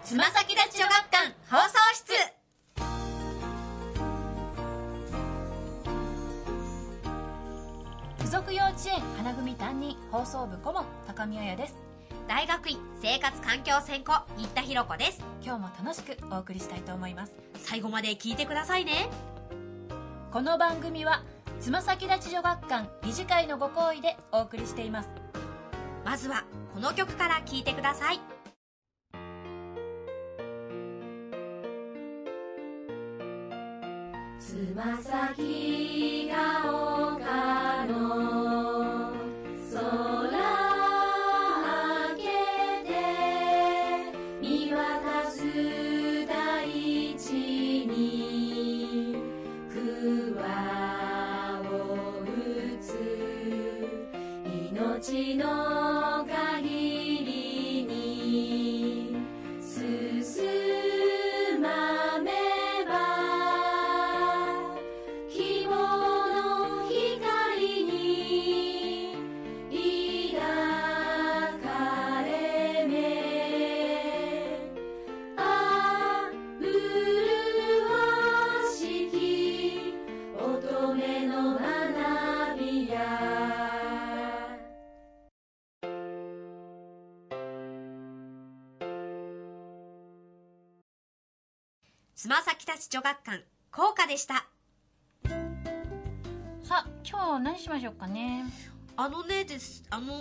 つま先立ち女学館放送室。 附属幼稚園花組担任放送部顧問高見彩です。 大学院生活環境専攻新田ひろ子です。 今日も楽しくお送りしたいと思います。 最後まで聞いてくださいね。 この番組はつま先立ち女学館理事会のご好意でお送りしています。 まずはこの曲から聞いてください。 つま先が丘の空開けて見渡す大地に桑を打つ命の限りに進まめつま先立ち女学館校歌でした。 さあ今日何しましょうかね。 です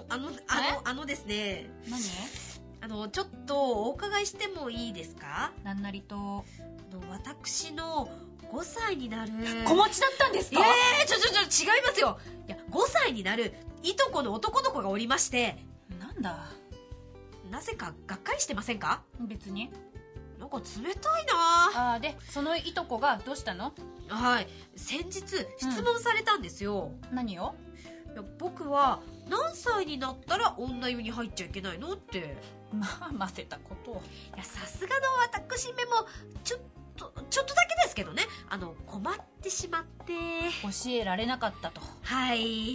ね、 何？ ちょっとお伺いしてもいいですか？ なんなりと。 私の5歳になる子持ちだったんですか？ 違いますよ。いや、5歳になるいとこの男の子がおりまして。 なんだ？ なぜかがっかりしてませんか？ 別に。 なんか冷たいな。 でそのいとこがどうしたの？ はい、先日質問されたんですよ。 何を？ いや、僕は何歳になったら女湯に入っちゃいけないのって。 ませたことを。 いや、さすがの私めもちょっとだけですけどね、困ってしまって教えられなかったと。 はい。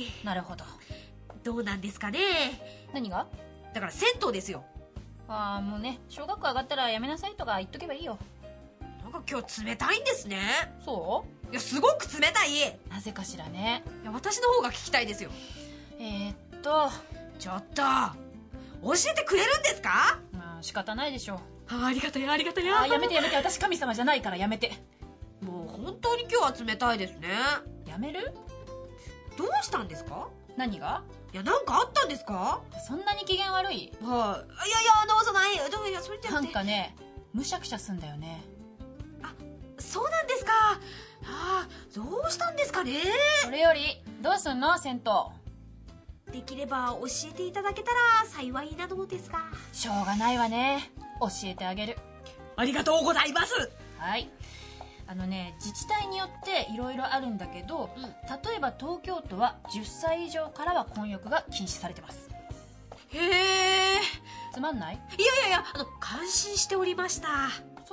なるほど。 どうなんですかね。 何が？ だから銭湯ですよ。 もうね、小学校上がったらやめなさいとか言っとけばいいよ。 なんか今日冷たいんですね。 そう？ いや、すごく冷たい。 なぜかしらね。 いや、私の方が聞きたいですよ。 ちょっと教えてくれるんですか？ 仕方ないでしょう。 ありがたや。 やめて私神様じゃないからやめて。 もう本当に今日は冷たいですね。 やめる？ どうしたんですか？ 何が？ いや、なんかあったんですか？ そんなに機嫌悪い？ はい。いや、それじゃなんかね、むしゃくしゃすんだよね。 そうなんですか。どうしたんですかね。 それよりどうすんの？銭湯できれば教えていただけたら幸いなのですが。 しょうがないわね。教えてあげる。 ありがとうございます。 はい。自治体によっていろいろあるんだけど、例えば東京都は10歳以上からは混浴が禁止されてます。 へえ。 つまんない？ いや、感心しておりました。 そう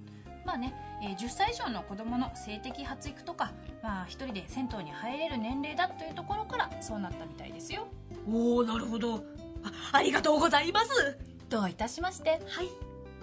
。10歳以上の子供の性的発育とか、一人で銭湯に入れる年齢だというところからそうなったみたいですよ。 おー、なるほど。ありがとうございます。 どういたしまして。 はい。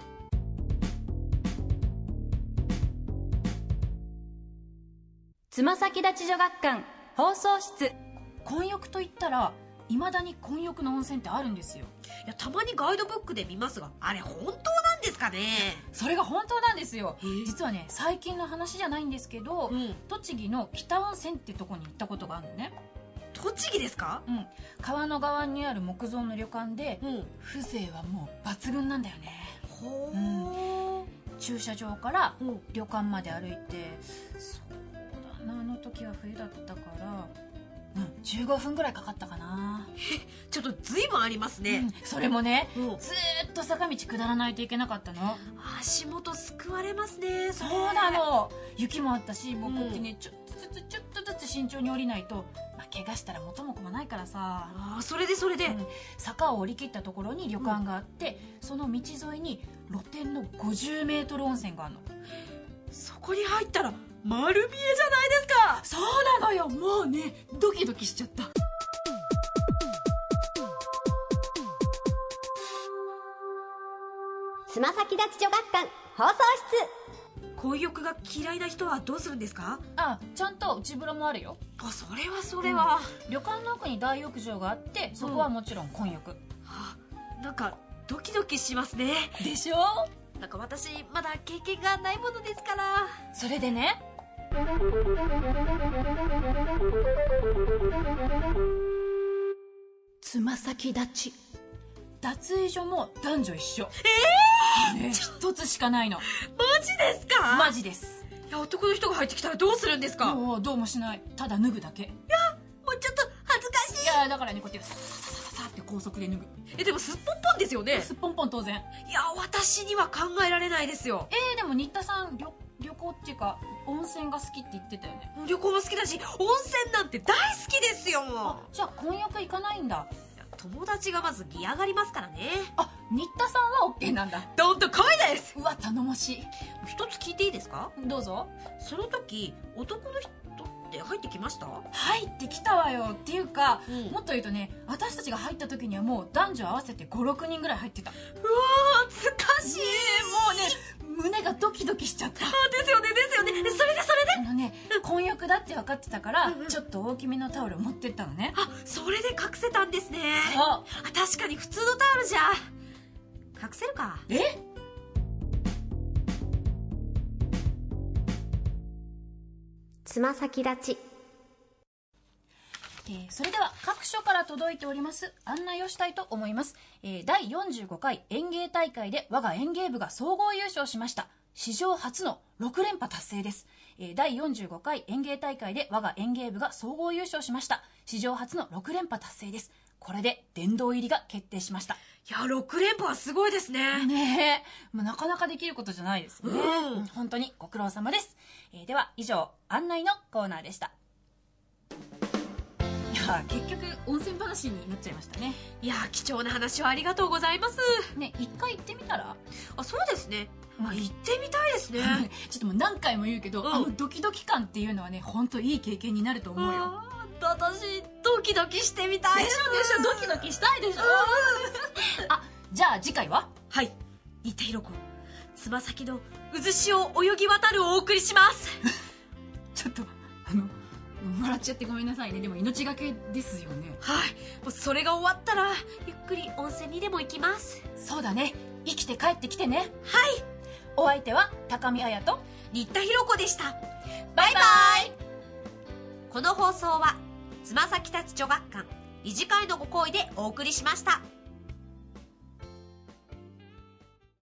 つま先立ち女学館放送室。混浴といったら未だに混浴の温泉ってあるんですよ。 いや、たまにガイドブックで見ますが、あれ本当なんですかね。 それが本当なんですよ。実はね、最近の話じゃないんですけど、栃木の北温泉ってとこに行ったことがあるのね。 栃木ですか？ 川の側にある木造の旅館で、風情はもう抜群なんだよね。駐車場から旅館まで歩いて、そうだな、あの時は冬だったから15分ぐらいかかったかな。 ちょっと随分ありますね。 それもね、ずーっと坂道下らないといけなかったの。 足元すくわれますね。 そうなの。雪もあったし、もうこっちね、ちょっとずつ慎重に降りないと、怪我したら元も子もないからさ。 それで、 坂を降り切ったところに旅館があって、その道沿いに露天の50メートル温泉があるの。 そこに入ったら丸見えじゃないですか。 そうなのよ。もうね、ドキドキしちゃった。 つま先立ち女学館放送室。 混浴が嫌いな人はどうするんですか？ あ、ちゃんと内風呂もあるよ。 あ、それは、 旅館の奥に大浴場があって、そこはもちろん混浴。 なんかドキドキしますね。 でしょ？ なんか私まだ経験がないものですから。 それでね、つま先立ち脱衣所も男女一緒。ね、一つしかないの。 マジですか？ マジです。 いや、男の人が入ってきたらどうするんですか？ もうどうもしない。ただ脱ぐだけ。いや、 もうちょっと恥ずかしい。 いや、だからね、こうやってサササササって高速で脱ぐ。 でもすっぽんぽんですよね。 すっぽんぽん当然。 いや、私には考えられないですよ。 でも新田さん旅行っていうか温泉が好きって言ってたよね。 旅行も好きだし、温泉なんて大好きですよ。 じゃあ混浴行かないんだ。 友達がまず嫌がりますからね。 あ、新田さんは OK なんだ。 どんと来いです。 うわ、頼もしい。 一つ聞いていいですか？ どうぞ。 その時男の人って入ってきました？ 入ってきたわよ。っていうか、 うんもっと言うとね、私たちが入った時にはもう男女合わせて 5,6 人ぐらい入ってた。 うわー、恥ずかしい。 もうね、胸がドキドキしちゃった。 ですよね。それで混浴だって分かってたから、 うんうんちょっと大きめのタオルを持ってったのね。 あ、それで隠せたんですね。 そう。 あ、確かに普通のタオルじゃ隠せるか。 つま先立ち。 それでは各所から届いております案内をしたいと思います。第45回園芸大会で我が園芸部が総合優勝しました。史上初の6連覇達成です。第45回園芸大会で我が園芸部が総合優勝しました。史上初の6連覇達成です。これで殿堂入りが決定しました。 いや、6連覇はすごいですね。 ねえ、なかなかできることじゃないですよね。 うん本当にご苦労様です。では以上、案内のコーナーでした。いや、結局温泉話になっちゃいましたね。 いや、貴重な話をありがとうございます。 ね、一回行ってみたら？ あ、そうですね。行ってみたいですね。 ちょっともう何回も言うけど、あのドキドキ感っていうのはね、本当いい経験になると思うよ。 私ドキドキしてみたい。 でしょ、ドキドキしたいでしょ。あ、じゃあ次回は？ はい、新田ひろ子、つま先の渦潮を泳ぎ渡るをお送りします。 ちょっと笑っちゃってごめんなさいね。でも命がけですよね。 はい、もうそれが終わったらゆっくり温泉にでも行きます。 そうだね、生きて帰ってきてね。 はい、 お相手は高見彩と新田ひろ子でした。 バイバイ。 この放送はつま先立ち女学館理事会のご好意でお送りしました。